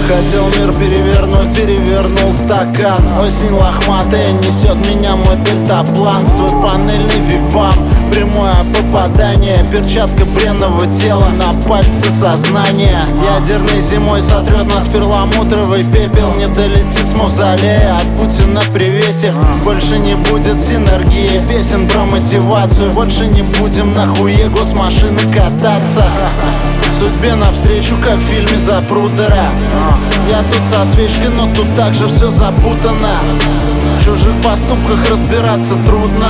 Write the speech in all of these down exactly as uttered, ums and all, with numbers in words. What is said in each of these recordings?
Хотел мир перевернуть, перевернул стакан. Осень лохматая несет меня мой дельтаплан. В твой панельный вигвам, прямое попадание. Перчатка бренного тела на пальце сознания. Ядерной зимой сотрет нас перламутровый пепел. Не долетит с мавзолея от Путина приветик. Больше не будет синергии, песен про мотивацию. Больше не будем на хуе госмашины кататься. Судьбе навстречу, как в фильме Запрудера. Я тут со свечкой, но тут также все запутано. В чужих поступках разбираться трудно.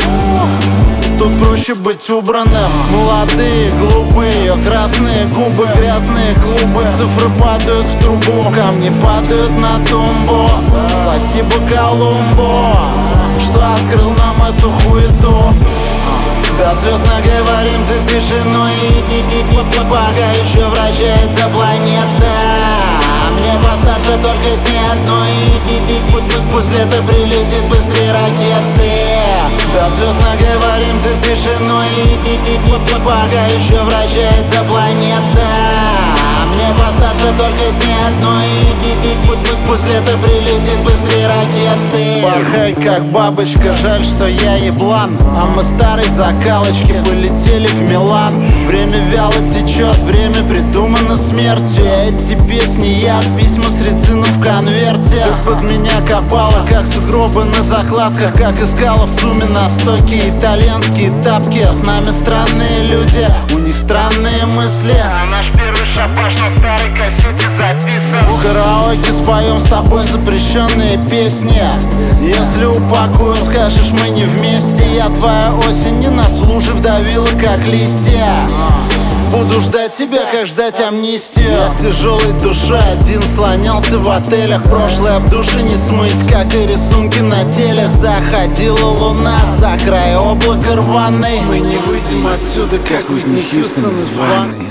Тут проще быть убранным. Молодые, глупые, красные губы, грязные клубы. Цифры падают в трубу, камни падают на тумбу. Спасибо Колумбу, что открыл нам эту хуету. До слез наговоримся с тишиной, пока еще вращается планета. Мне остаться только с ней одной. Пусть лето прилетит быстрее ракеты. До слез наговоримся с тишиной, пока еще вращается планета. Мне остаться только с ней одной. Пусть лето прилетит быстрее ракеты. Порхай как бабочка, жаль, что я еблан. А мы старой закалочки полетели в Милан. Время вяло течет, время придумано смертью. Эти песни яд, письма с резином в конверте. Ты под меня копала, как сугробы на закладках. Как искала в ЦУМе на стойке итальянские тапки. С нами странные люди, у них странные мысли. А наш первый шабаш на старой кассете записан. В караоке споем с тобой запрещенные песни. Если упакую, скажешь, мы не вместе. Я твоя осень, не на служи вдавила, как листья. Буду ждать тебя, как ждать амнистию. Я с тяжелой душой один слонялся в отелях. Прошлое в душе не смыть, как и рисунки на теле. Заходила луна за край облака рваной. Мы не выйдем отсюда, как Уитни Хьюстон из ванны.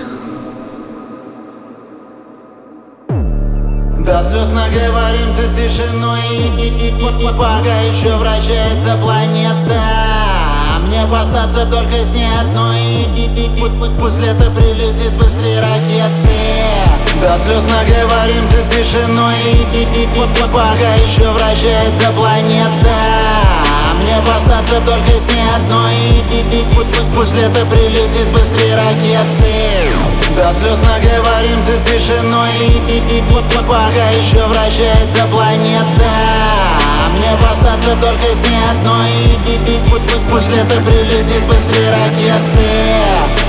До слез наговоримся с тишиной, пока еще вращается планета. Мне остаться только с ней одной. Пусть лето прилетит быстрее ракеты. До слез наговоримся с тишиной, пока еще вращается планета. Мне остаться только с ней одной. Пусть лето прилетит быстрее ракеты. До слез наговоримся с тишиной, пока еще вращается планета. Мне остаться только с ней одной. Пусть лето прилетит быстрее ракеты.